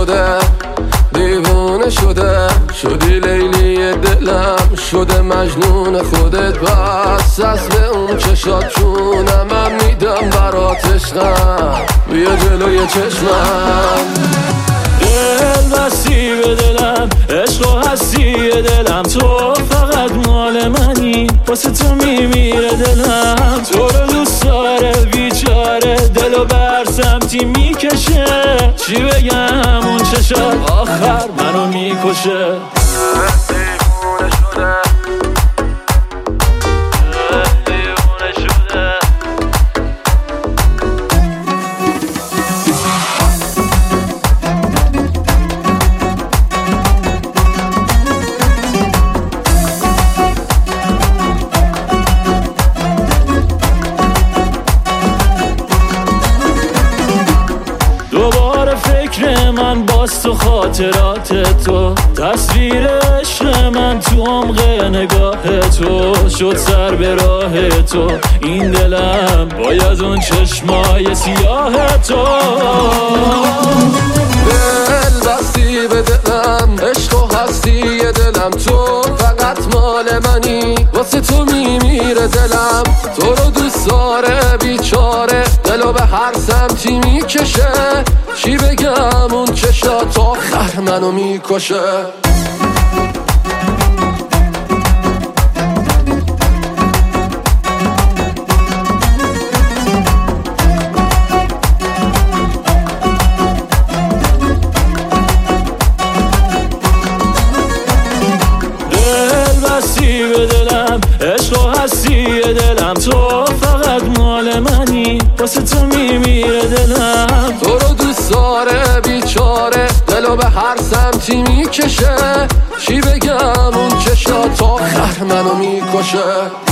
شده دیوونه شده شدی لیلی دلم شده مجنون خودت بس از به اون چشات جونم من میدم برات عشقم بیا جلوی چشمم دل بستی به دلم عشق و هستی دلم تو فقط مال منی واسه تو میمیره دلم تو رو دوست داره بیچاره دلو بر سمتی میکشه چی بگم اون چشات آخر منو میکشه دوباره فکر من باز تو خاطرات تو تصویر عشق من تو عمق نگاه تو شد سر به راه تو این دلم باید اون چشمای سیاه تو دل بستی به دلم عشق و هستی دلم تو فقط مال منی واسه تو میمیره دلم تو رو دوست داره بیچاره دلو به هر سمتی میکشه چی بگم اون چشات آخر منو میکشه بستی به دلم عشق و هستی دلم تو فقط مال منی واسه تو میمیره دلم تو رو دوست داره بیچاره دلو به هر سمتی میکشه چی بگم اون چشات آخر منو میکشه